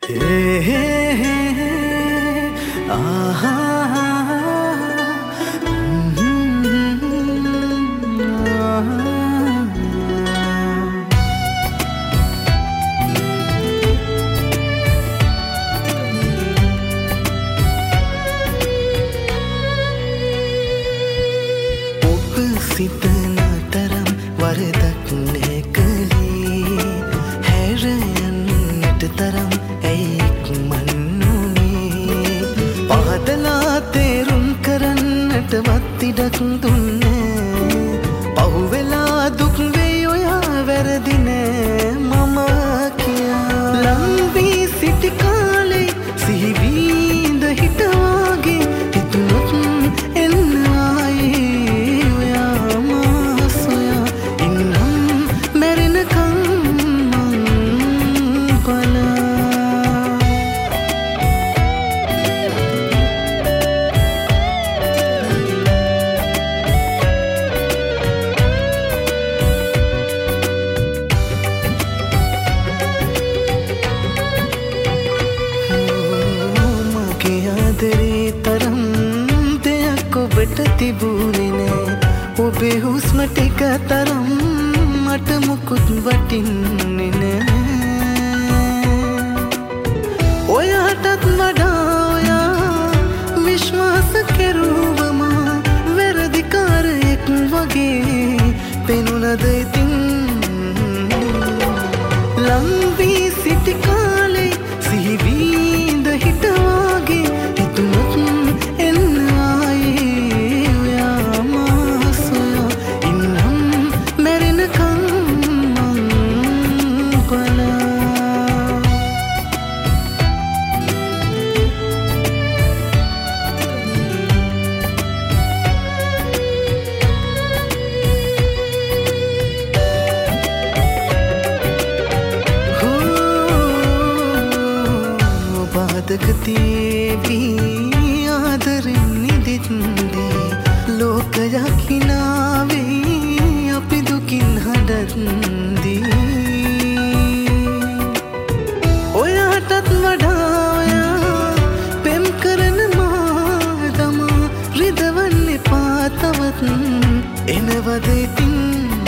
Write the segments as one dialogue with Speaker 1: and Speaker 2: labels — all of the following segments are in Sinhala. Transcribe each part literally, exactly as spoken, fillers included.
Speaker 1: සිතන තරම් වරදක් නෑ කළේ හැරයන්නට තරම් ඇයි ඉක්මන්නුනේ පහදලා තේරුම් කරන්නට වත් ඉඩක් දුන්නේ පහුවෙලා දුක් වෙයි ඔයා වැරදි නෑ මම කියා ලං වී සිටි කාලේ සිහි වීඳ හිටවාගේ හිතුනොත් එන්න තරම් දෙයක් ඔබට තිබුණේ නෑ ඔබේ හුස්ම ටික තරම් මට මුකුත් වටින්නේ නෑ ඔයාටත් වඩා ඔයා විශ්වාස කෙරුවම වැරදිකාරයෙක් වගේ පෙනුනද ඉතින් ලං වී සිටි කාලේ සිහි වීඳ හිටවාගේ දකතිවී ආදරෙන් නිදිත්දී ලෝකයක් හිනාවේ අපි දුකින් හඬත්දී ඔයාටත් වඩා ඔයා පෙම් කරන මා තමා රිදවන්න එපා තවත් එනවද ඉතින්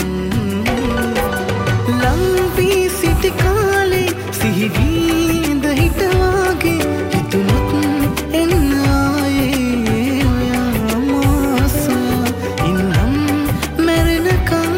Speaker 1: ලං වී සිටි කාලේ සිහි වීඳ හිටවාගේ හිතුනොත් එන්න ආයේ ඔයා මාසොයා ඉන්නම් මැරෙනකම්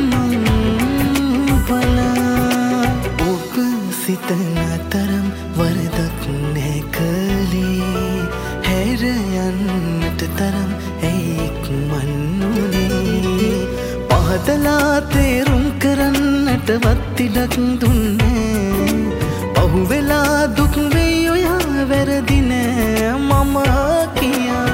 Speaker 1: බලා ඔබ සිතන තරම් වරදක් නෑ කළේ හැර යන්නට තරම් ඇයි ඉක්මන්නුනේ පහදලා තේරුම් කරන්නට වත් ඉඩක් දුන්නේ පහුවෙලා දුක් වෙයි ඔයා වැරදි නෑ මම කියා